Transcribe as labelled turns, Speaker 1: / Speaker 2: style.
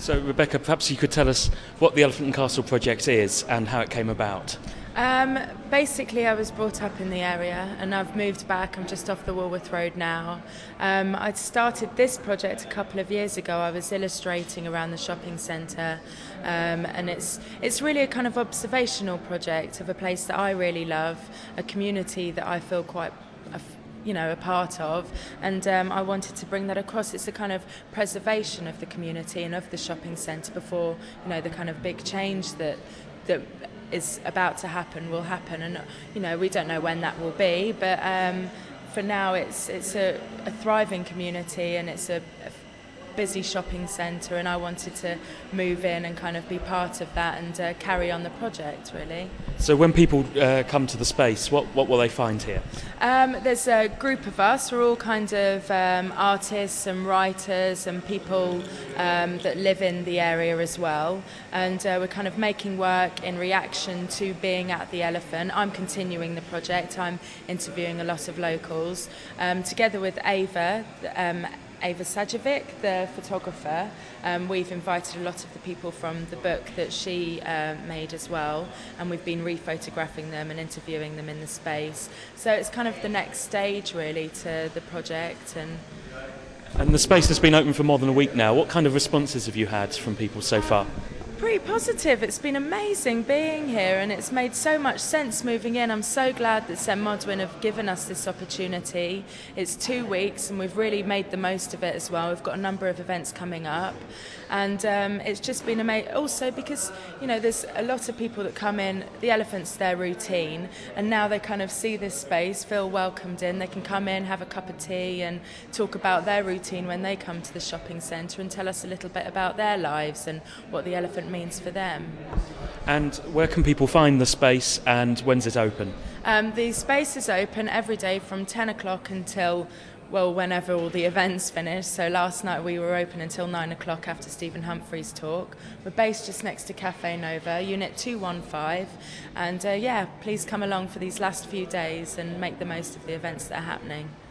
Speaker 1: So, Rebecca, perhaps you could tell us what the Elephant and Castle project is and how it came about.
Speaker 2: Basically, I was brought up in the area and I've moved back. I'm just off the Woolworth Road now. I started this project a couple of years ago. I was illustrating around the shopping centre, and it's really a kind of observational project of a place that I really love, a community that I feel quite a part of, and I wanted to bring that across. It's a kind of preservation of the community and of the shopping centre before the kind of big change that is about to happen will happen, and we don't know when that will be, but for now it's a thriving community and it's a busy shopping centre, and I wanted to move in and kind of be part of that and carry on the project, really.
Speaker 1: So when people come to the space, what will they find here?
Speaker 2: There's a group of us. We're all kind of artists and writers and people that live in the area as well, and we're kind of making work in reaction to being at the Elephant. I'm continuing the project. I'm interviewing a lot of locals together with Ava Sajovic, the photographer. We've invited a lot of the people from the book that she made as well, and we've been re-photographing them and interviewing them in the space. So it's kind of the next stage, really, to the project.
Speaker 1: And the space has been open for more than a week now. What kind of responses have you had from people so far?
Speaker 2: Pretty positive. It's been amazing being here, and it's made so much sense moving in. I'm so glad that St Modwen have given us this opportunity. It's 2 weeks and we've really made the most of it as well. We've got a number of events coming up, and it's just been amazing. Also because there's a lot of people that come in, the Elephant's their routine, and now they kind of see this space, feel welcomed in. They can come in, have a cup of tea and talk about their routine when they come to the shopping centre and tell us a little bit about their lives and what the Elephant means for them.
Speaker 1: And where can people find the space, and when's it open?
Speaker 2: The space is open every day from 10 o'clock until, whenever all the events finish. So last night we were open until 9 o'clock after Stephen Humphrey's talk. We're based just next to Cafe Nova, Unit 215. And please come along for these last few days and make the most of the events that are happening.